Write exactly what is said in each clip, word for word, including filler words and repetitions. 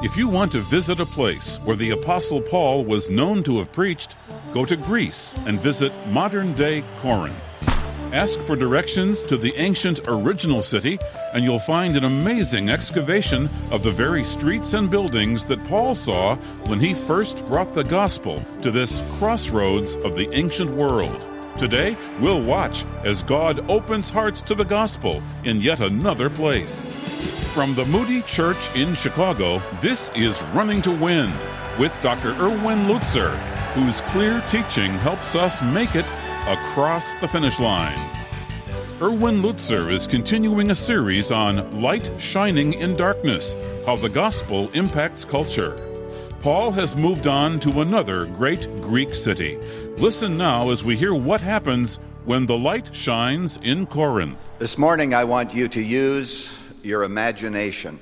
If you want to visit a place where the Apostle Paul was known to have preached, go to Greece and visit modern-day Corinth. Ask for directions to the ancient original city, and you'll find an amazing excavation of the very streets and buildings that Paul saw when he first brought the gospel to this crossroads of the ancient world. Today, we'll watch as God opens hearts to the gospel in yet another place. From the Moody Church in Chicago, this is Running to Win with Doctor Erwin Lutzer, whose clear teaching helps us make it across the finish line. Erwin Lutzer is continuing a series on Light Shining in Darkness, how the gospel impacts culture. Paul has moved on to another great Greek city. Listen now as we hear what happens when the light shines in Corinth. This morning I want you to use your imagination.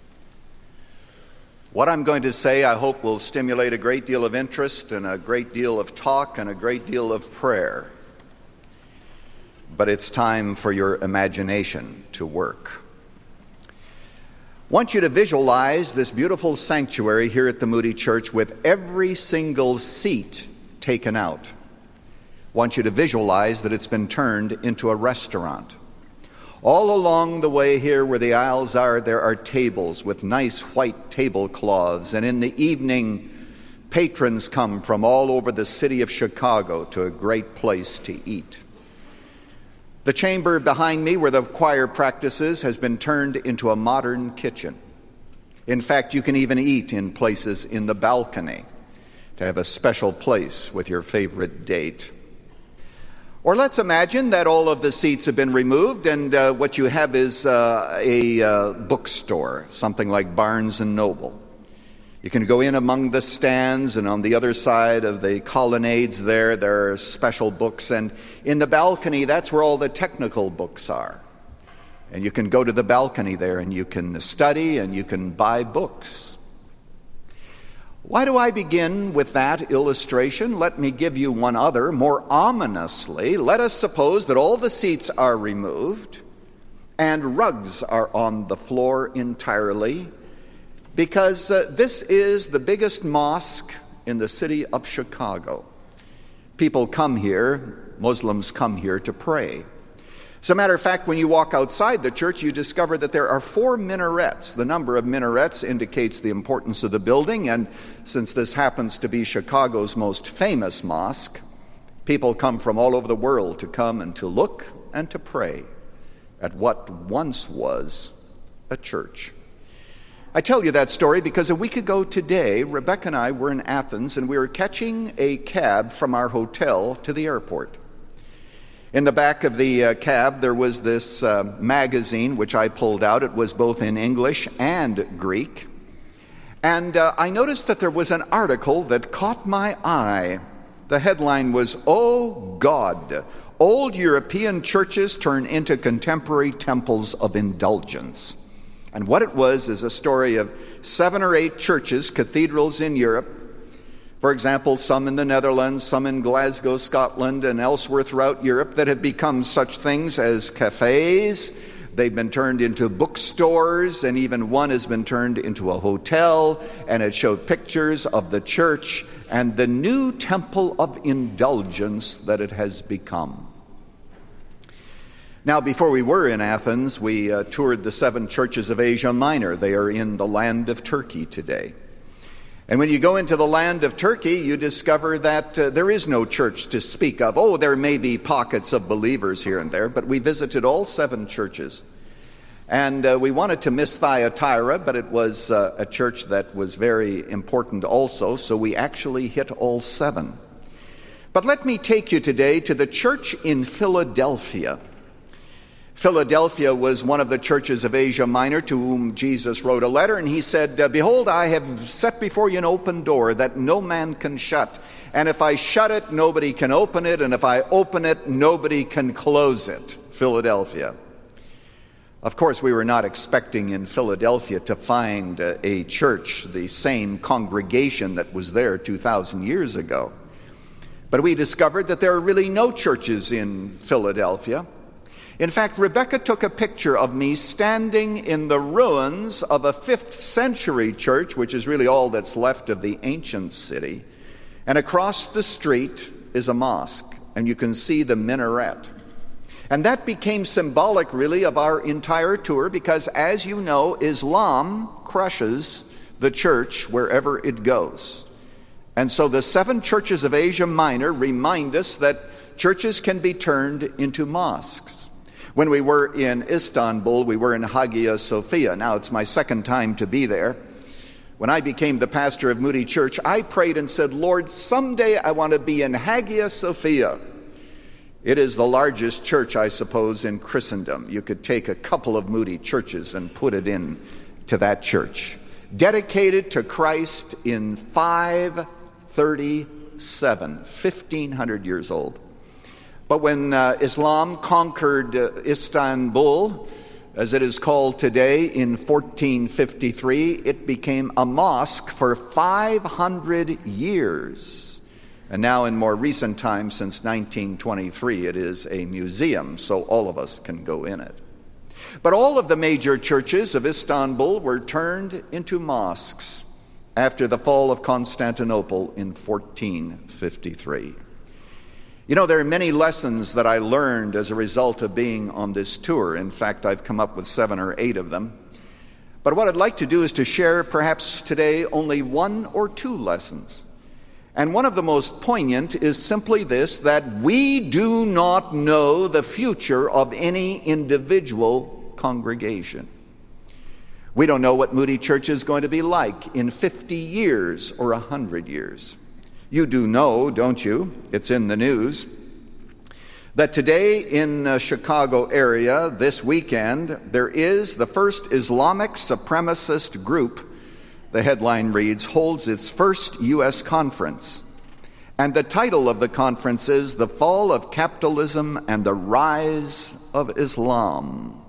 What I'm going to say, I hope, will stimulate a great deal of interest and a great deal of talk and a great deal of prayer. But it's time for your imagination to work. I want you to visualize this beautiful sanctuary here at the Moody Church with every single seat taken out. I want you to visualize that it's been turned into a restaurant. All along the way here where the aisles are, there are tables with nice white tablecloths. And in the evening, patrons come from all over the city of Chicago to a great place to eat. The chamber behind me where the choir practices has been turned into a modern kitchen. In fact, you can even eat in places in the balcony to have a special place with your favorite date. Or let's imagine that all of the seats have been removed and uh, what you have is uh, a uh, bookstore, something like Barnes and Noble. You can go in among the stands, and on the other side of the colonnades there, there are special books. And in the balcony, that's where all the technical books are. And you can go to the balcony there and you can study and you can buy books. Why do I begin with that illustration? Let me give you one other. More ominously, let us suppose that all the seats are removed and rugs are on the floor entirely, because uh, this is the biggest mosque in the city of Chicago. People come here, Muslims come here to pray. As a matter of fact, when you walk outside the church, you discover that there are four minarets. The number of minarets indicates the importance of the building, and since this happens to be Chicago's most famous mosque, people come from all over the world to come and to look and to pray at what once was a church. I tell you that story because a week ago today, Rebecca and I were in Athens, and we were catching a cab from our hotel to the airport. In the back of the uh, cab, there was this uh, magazine, which I pulled out. It was both in English and Greek. And uh, I noticed that there was an article that caught my eye. The headline was, "Oh God, old European churches turn into contemporary temples of indulgence." And what it was is a story of seven or eight churches, cathedrals in Europe. For example, some in the Netherlands, some in Glasgow, Scotland, and elsewhere throughout Europe that have become such things as cafes. They've been turned into bookstores, and even one has been turned into a hotel, and it showed pictures of the church and the new temple of indulgence that it has become. Now, before we were in Athens, we uh, toured the seven churches of Asia Minor. They are in the land of Turkey today. And when you go into the land of Turkey, you discover that uh, there is no church to speak of. Oh, there may be pockets of believers here and there, but we visited all seven churches. And uh, we wanted to miss Thyatira, but it was uh, a church that was very important also, so we actually hit all seven. But let me take you today to the church in Philadelphia. Philadelphia was one of the churches of Asia Minor to whom Jesus wrote a letter, and he said, "Behold, I have set before you an open door that no man can shut. And if I shut it, nobody can open it. And if I open it, nobody can close it." Philadelphia. Of course, we were not expecting in Philadelphia to find a church, the same congregation that was there two thousand years ago. But we discovered that there are really no churches in Philadelphia. In fact, Rebecca took a picture of me standing in the ruins of a fifth century church, which is really all that's left of the ancient city. And across the street is a mosque, and you can see the minaret. And that became symbolic, really, of our entire tour, because, as you know, Islam crushes the church wherever it goes. And so the seven churches of Asia Minor remind us that churches can be turned into mosques. When we were in Istanbul, we were in Hagia Sophia. Now, it's my second time to be there. When I became the pastor of Moody Church, I prayed and said, Lord, someday I want to be in Hagia Sophia. It is the largest church, I suppose, in Christendom. You could take a couple of Moody churches and put it in to that church. Dedicated to Christ in five thirty-seven, fifteen hundred years old. But when uh, Islam conquered uh, Istanbul, as it is called today, in fourteen fifty-three, it became a mosque for five hundred years. And now in more recent times, since nineteen twenty-three, it is a museum, so all of us can go in it. But all of the major churches of Istanbul were turned into mosques after the fall of Constantinople in fourteen fifty-three. You know, there are many lessons that I learned as a result of being on this tour. In fact, I've come up with seven or eight of them. But what I'd like to do is to share perhaps today only one or two lessons. And one of the most poignant is simply this, that we do not know the future of any individual congregation. We don't know what Moody Church is going to be like in fifty years or one hundred years. You do know, don't you? It's in the news that today in the Chicago area, this weekend, there is the first Islamic supremacist group, the headline reads, holds its first U S conference. And the title of the conference is The Fall of Capitalism and the Rise of Islam.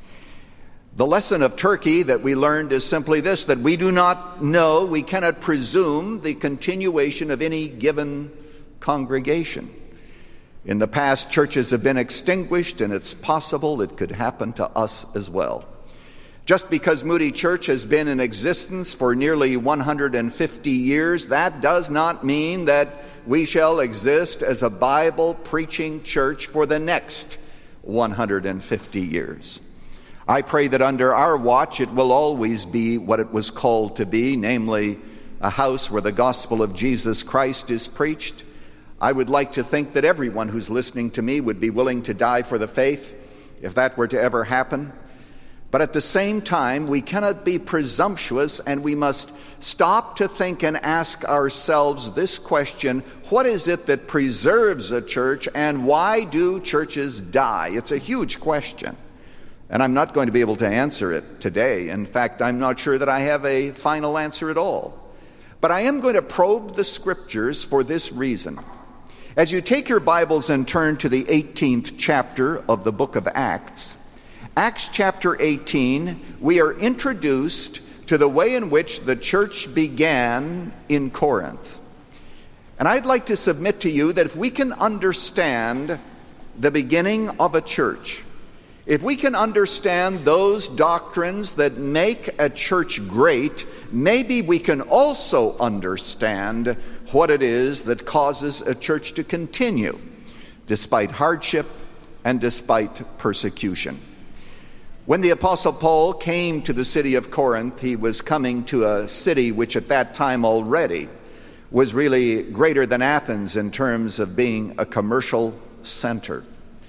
The lesson of Turkey that we learned is simply this, that we do not know, we cannot presume the continuation of any given congregation. In the past, churches have been extinguished, and it's possible it could happen to us as well. Just because Moody Church has been in existence for nearly one hundred fifty years, that does not mean that we shall exist as a Bible-preaching church for the next one hundred fifty years. I pray that under our watch it will always be what it was called to be, namely a house where the gospel of Jesus Christ is preached. I would like to think that everyone who's listening to me would be willing to die for the faith, if that were to ever happen. But at the same time, we cannot be presumptuous, and we must stop to think and ask ourselves this question: what is it that preserves a church, and why do churches die? It's a huge question. And I'm not going to be able to answer it today. In fact, I'm not sure that I have a final answer at all. But I am going to probe the Scriptures for this reason. As you take your Bibles and turn to the eighteenth chapter of the book of Acts, Acts chapter eighteen, we are introduced to the way in which the church began in Corinth. And I'd like to submit to you that if we can understand the beginning of a church, if we can understand those doctrines that make a church great, maybe we can also understand what it is that causes a church to continue, despite hardship and despite persecution. When the Apostle Paul came to the city of Corinth, he was coming to a city which at that time already was really greater than Athens in terms of being a commercial center.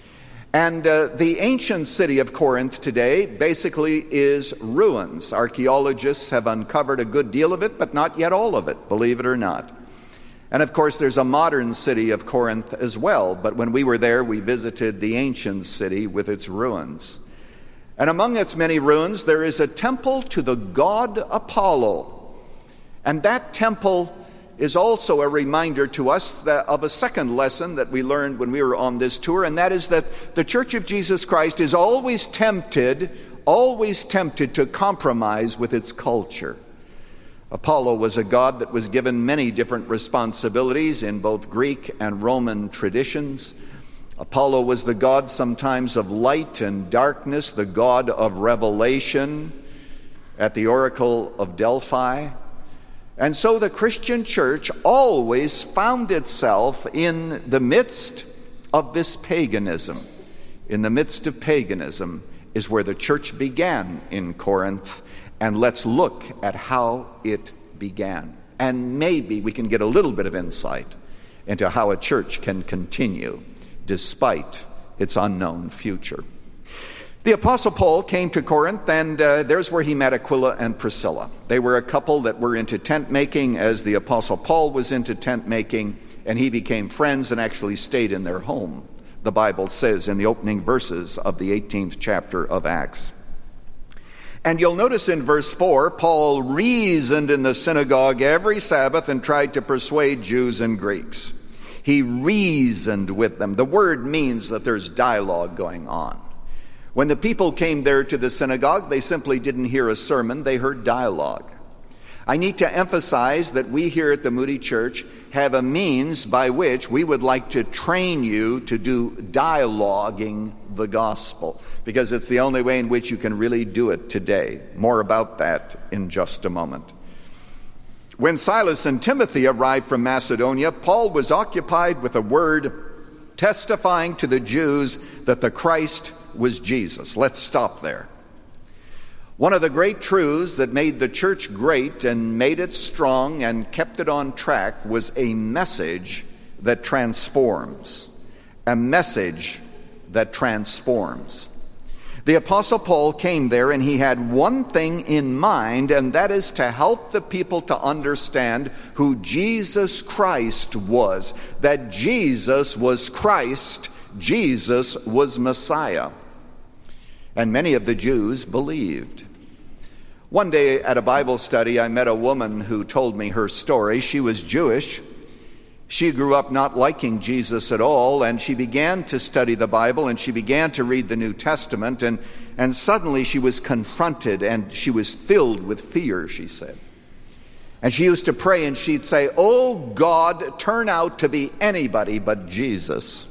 And uh, the ancient city of Corinth today basically is ruins. Archaeologists have uncovered a good deal of it, but not yet all of it, believe it or not. And of course, there's a modern city of Corinth as well, but when we were there, we visited the ancient city with its ruins. And among its many ruins, there is a temple to the god Apollo. And that temple is also a reminder to us that, of a second lesson that we learned when we were on this tour, and that is that the Church of Jesus Christ is always tempted, always tempted to compromise with its culture. Apollo was a god that was given many different responsibilities in both Greek and Roman traditions. Apollo was the god sometimes of light and darkness, the god of revelation at the oracle of Delphi. And so the Christian church always found itself in the midst of this paganism. In the midst of paganism is where the church began in Corinth, and let's look at how it began. And maybe we can get a little bit of insight into how a church can continue despite its unknown future. The Apostle Paul came to Corinth, and uh, there's where he met Aquila and Priscilla. They were a couple that were into tent making, as the Apostle Paul was into tent making, and he became friends and actually stayed in their home, the Bible says in the opening verses of the eighteenth chapter of Acts. And you'll notice in verse four, Paul reasoned in the synagogue every Sabbath and tried to persuade Jews and Greeks. He reasoned with them. The word means that there's dialogue going on. When the people came there to the synagogue, they simply didn't hear a sermon, they heard dialogue. I need to emphasize that we here at the Moody Church have a means by which we would like to train you to do dialoguing the gospel, because it's the only way in which you can really do it today. More about that in just a moment. When Silas and Timothy arrived from Macedonia, Paul was occupied with a word testifying to the Jews that the Christ was Jesus. Let's stop there. One of the great truths that made the church great and made it strong and kept it on track was a message that transforms. A message that transforms. The Apostle Paul came there and he had one thing in mind, and that is to help the people to understand who Jesus Christ was. That Jesus was Christ, Jesus was Messiah. And many of the Jews believed. One day at a Bible study, I met a woman who told me her story. She was Jewish. She grew up not liking Jesus at all, and she began to study the Bible, and she began to read the New Testament, and, and suddenly she was confronted, and she was filled with fear, she said. And she used to pray, and she'd say, "Oh God, turn out to be anybody but Jesus."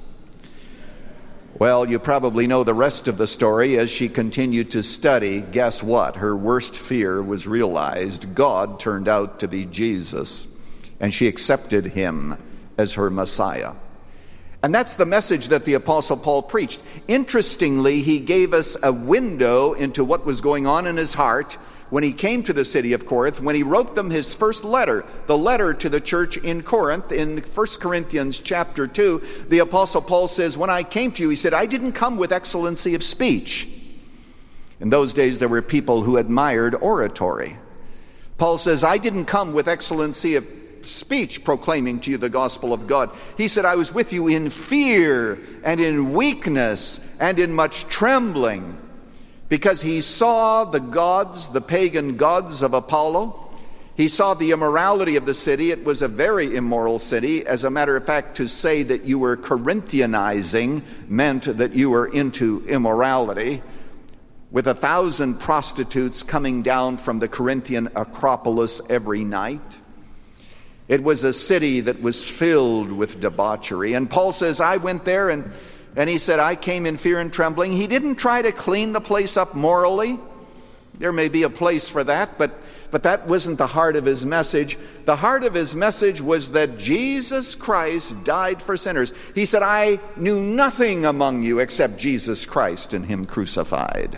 Well, you probably know the rest of the story. As she continued to study, guess what? Her worst fear was realized. God turned out to be Jesus, and she accepted him as her Messiah. And that's the message that the Apostle Paul preached. Interestingly, he gave us a window into what was going on in his heart when he came to the city of Corinth, when he wrote them his first letter, the letter to the church in Corinth. In First Corinthians chapter two, the Apostle Paul says, "When I came to you," he said, "I didn't come with excellency of speech." In those days, there were people who admired oratory. Paul says, "I didn't come with excellency of speech proclaiming to you the gospel of God." He said, "I was with you in fear and in weakness and in much trembling," because he saw the gods, the pagan gods of Apollo. He saw the immorality of the city. It was a very immoral city. As a matter of fact, to say that you were Corinthianizing meant that you were into immorality, with a thousand prostitutes coming down from the Corinthian Acropolis every night. It was a city that was filled with debauchery. And Paul says, I went there and, and he said, I came in fear and trembling. He didn't try to clean the place up morally. There may be a place for that, but, but that wasn't the heart of his message. The heart of his message was that Jesus Christ died for sinners. He said, I knew nothing among you except Jesus Christ and him crucified.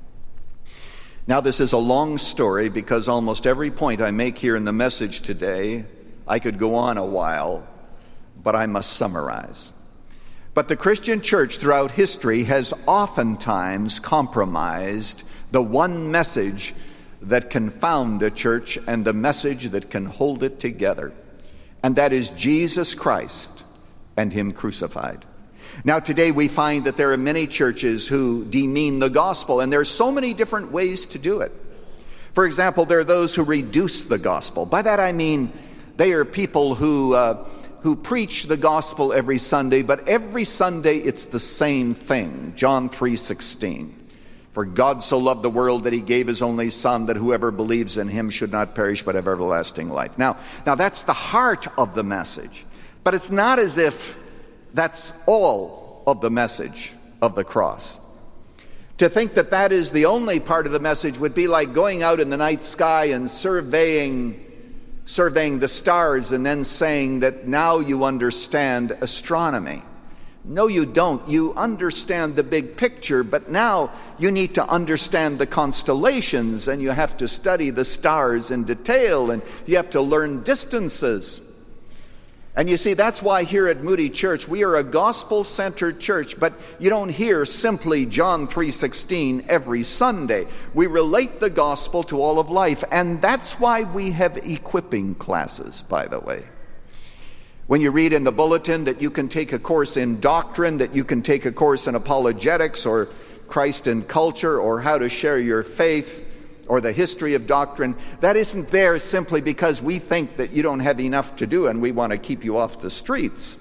Now, this is a long story because almost every point I make here in the message today, I could go on a while, but I must summarize. But the Christian church throughout history has oftentimes compromised the one message that can found a church and the message that can hold it together. And that is Jesus Christ and him crucified. Now today we find that there are many churches who demean the gospel, and there are so many different ways to do it. For example, there are those who reduce the gospel. By that I mean they are people who uh, who preach the gospel every Sunday, but every Sunday it's the same thing. John three sixteen. For God so loved the world that he gave his only Son, that whoever believes in him should not perish but have everlasting life. Now, now that's the heart of the message. But it's not as if that's all of the message of the cross. To think that that is the only part of the message would be like going out in the night sky and surveying surveying the stars and then saying that now you understand astronomy. No, you don't. You understand the big picture, but now you need to understand the constellations, and you have to study the stars in detail, and you have to learn distances. And you see, that's why here at Moody Church, we are a gospel-centered church, but you don't hear simply John three sixteen every Sunday. We relate the gospel to all of life, and that's why we have equipping classes, by the way. When you read in the bulletin that you can take a course in doctrine, that you can take a course in apologetics or Christ and culture or how to share your faith or the history of doctrine, that isn't there simply because we think that you don't have enough to do and we want to keep you off the streets.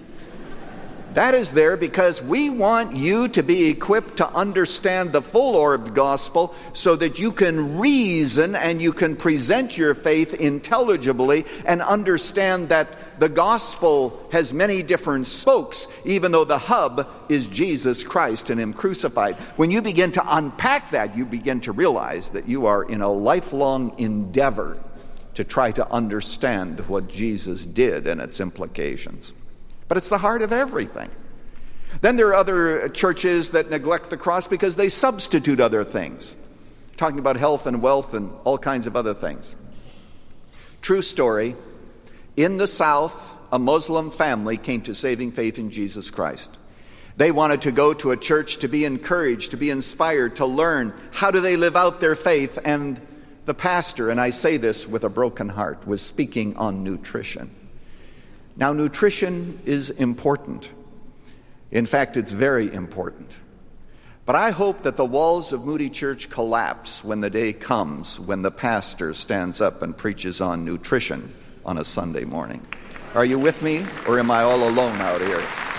That is there because we want you to be equipped to understand the full-orbed gospel so that you can reason and you can present your faith intelligibly and understand that the gospel has many different spokes, even though the hub is Jesus Christ and Him crucified. When you begin to unpack that, you begin to realize that you are in a lifelong endeavor to try to understand what Jesus did and its implications. But it's the heart of everything. Then there are other churches that neglect the cross because they substitute other things, talking about health and wealth and all kinds of other things. True story. In the South, a Muslim family came to saving faith in Jesus Christ. They wanted to go to a church to be encouraged, to be inspired, to learn how do they live out their faith. And the pastor, and I say this with a broken heart, was speaking on nutrition. Now, nutrition is important. In fact, it's very important. But I hope that the walls of Moody Church collapse when the day comes when the pastor stands up and preaches on nutrition on a Sunday morning. Are you with me, or am I all alone out here?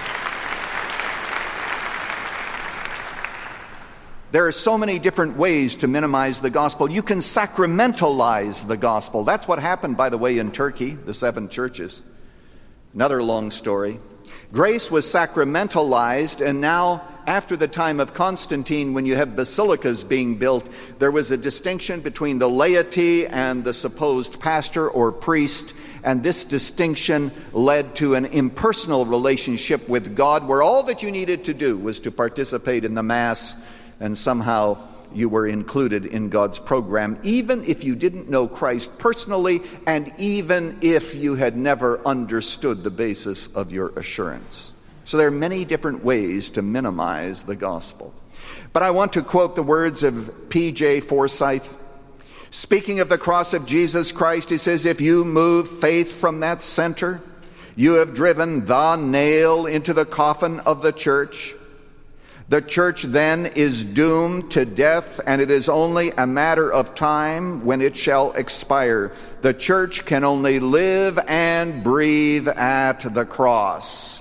There are so many different ways to minimize the gospel. You can sacramentalize the gospel. That's what happened, by the way, in Turkey, the seven churches. Another long story. Grace was sacramentalized, and now, after the time of Constantine, when you have basilicas being built, there was a distinction between the laity and the supposed pastor or priest, and this distinction led to an impersonal relationship with God, where all that you needed to do was to participate in the Mass, and somehow you were included in God's program, even if you didn't know Christ personally, and even if you had never understood the basis of your assurance. So there are many different ways to minimize the gospel. But I want to quote the words of P J Forsyth. Speaking of the cross of Jesus Christ, he says, if you move faith from that center, you have driven the nail into the coffin of the church. The church then is doomed to death, and it is only a matter of time when it shall expire. The church can only live and breathe at the cross.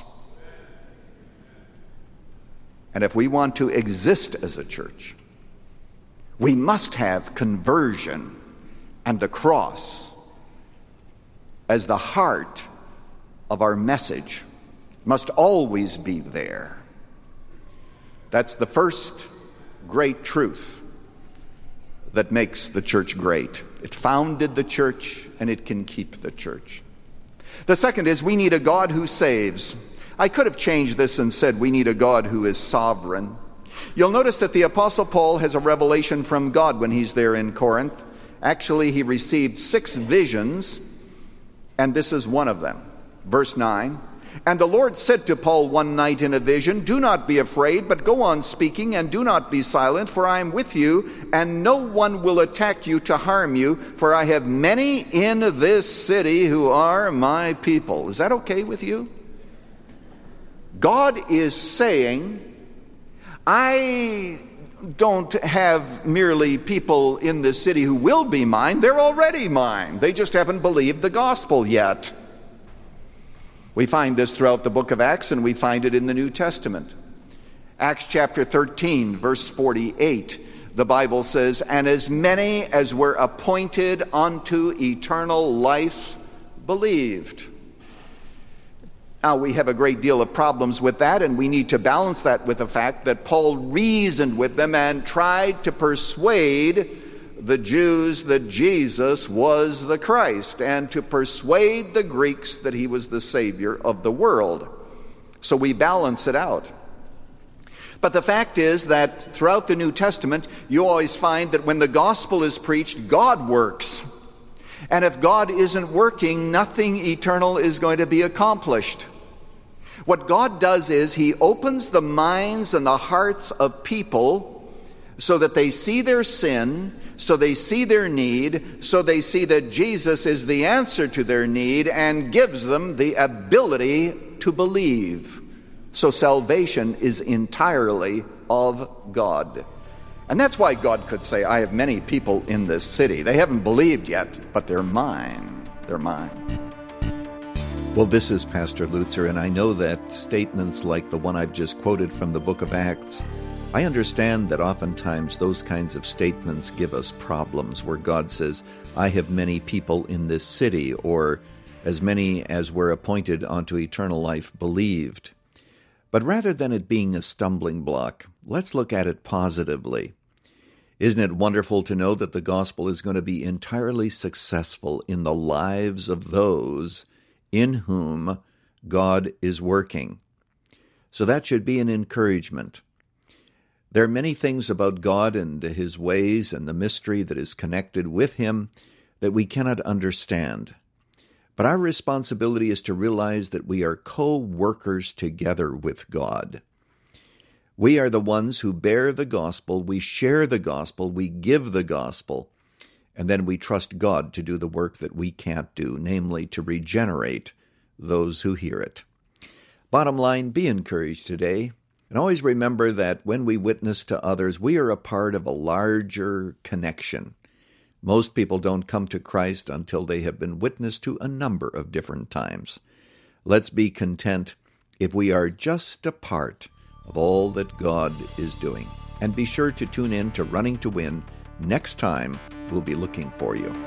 And if we want to exist as a church, we must have conversion and the cross as the heart of our message. It must always be there. That's the first great truth that makes the church great. It founded the church, and it can keep the church. The second is we need a God who saves. I could have changed this and said we need a God who is sovereign. You'll notice that the Apostle Paul has a revelation from God when he's there in Corinth. Actually, he received six visions, and this is one of them. Verse nine. And the Lord said to Paul one night in a vision, do not be afraid, but go on speaking, and do not be silent, for I am with you, and no one will attack you to harm you, for I have many in this city who are my people. Is that okay with you? God is saying, I don't have merely people in this city who will be mine. They're already mine. They just haven't believed the gospel yet. We find this throughout the book of Acts, and we find it in the New Testament. Acts chapter thirteen, verse forty-eight, the Bible says, and as many as were appointed unto eternal life believed. Now, we have a great deal of problems with that, and we need to balance that with the fact that Paul reasoned with them and tried to persuade the Jews that Jesus was the Christ, and to persuade the Greeks that he was the Savior of the world. So we balance it out. But the fact is that throughout the New Testament, you always find that when the gospel is preached, God works. And if God isn't working, nothing eternal is going to be accomplished. What God does is he opens the minds and the hearts of people so that they see their sin, so they see their need, so they see that Jesus is the answer to their need, and gives them the ability to believe. So salvation is entirely of God. And that's why God could say, I have many people in this city. They haven't believed yet, but they're mine. They're mine. Well, this is Pastor Lutzer, and I know that statements like the one I've just quoted from the book of Acts, I understand that oftentimes those kinds of statements give us problems where God says, I have many people in this city, or as many as were appointed unto eternal life believed. But rather than it being a stumbling block, let's look at it positively. Isn't it wonderful to know that the gospel is going to be entirely successful in the lives of those in whom God is working? So that should be an encouragement. There are many things about God and his ways and the mystery that is connected with him that we cannot understand. But our responsibility is to realize that we are co-workers together with God. We are the ones who bear the gospel, we share the gospel, we give the gospel, and then we trust God to do the work that we can't do, namely to regenerate those who hear it. Bottom line, be encouraged today, and always remember that when we witness to others, we are a part of a larger connection. Most people don't come to Christ until they have been witnessed to a number of different times. Let's be content if we are just a part of all that God is doing. And be sure to tune in to Running to Win. Next time, we'll be looking for you.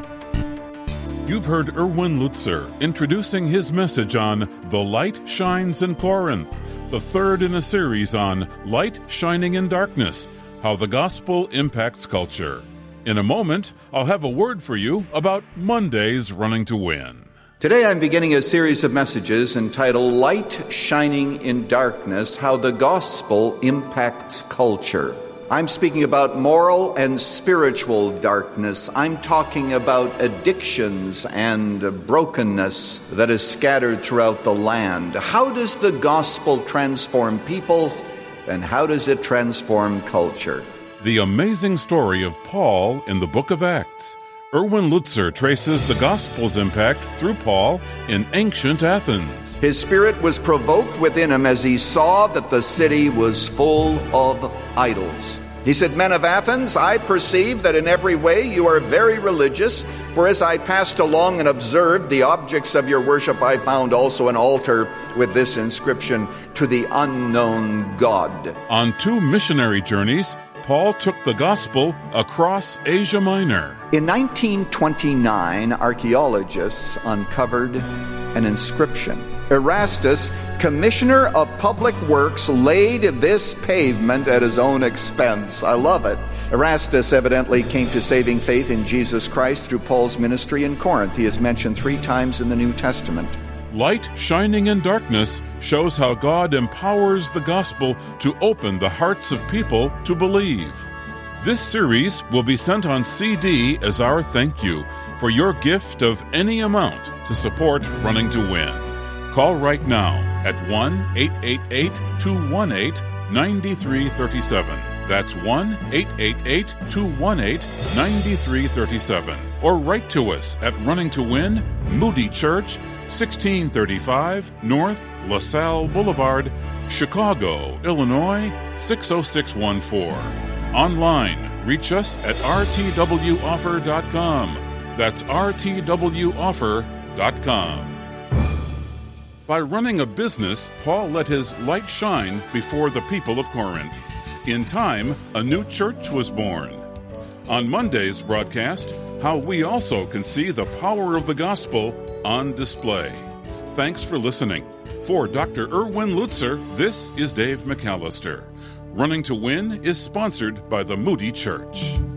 You've heard Erwin Lutzer introducing his message on The Light Shines in Corinth, the third in a series on Light Shining in Darkness, how the gospel impacts culture. In a moment, I'll have a word for you about Monday's Running to Win. Today I'm beginning a series of messages entitled Light Shining in Darkness, How the Gospel Impacts Culture. I'm speaking about moral and spiritual darkness. I'm talking about addictions and brokenness that is scattered throughout the land. How does the gospel transform people, and how does it transform culture? The amazing story of Paul in the book of Acts. Erwin Lutzer traces the gospel's impact through Paul in ancient Athens. His spirit was provoked within him as he saw that the city was full of idols. He said, Men of Athens, I perceive that in every way you are very religious, for as I passed along and observed the objects of your worship, I found also an altar with this inscription, To the Unknown God. On two missionary journeys, Paul took the gospel across Asia Minor. In nineteen twenty-nine, archaeologists uncovered an inscription. Erastus, commissioner of public works, laid this pavement at his own expense. I love it. Erastus evidently came to saving faith in Jesus Christ through Paul's ministry in Corinth. He is mentioned three times in the New Testament. Light Shining in Darkness shows how God empowers the gospel to open the hearts of people to believe. This series will be sent on C D as our thank you for your gift of any amount to support Running to Win. Call right now at one eight eight eight, two one eight, nine three three seven. That's one eight eight eight, two one eight, nine three three seven. Or write to us at Running to Win, Moody Church, sixteen thirty-five North LaSalle Boulevard, Chicago, Illinois, six oh six one four. Online, reach us at r t w offer dot com. That's r t w offer dot com. By running a business, Paul let his light shine before the people of Corinth. In time, a new church was born. On Monday's broadcast, how we also can see the power of the gospel on display. Thanks for listening. For Doctor Erwin Lutzer, this is Dave McAllister. Running to Win is sponsored by the Moody Church.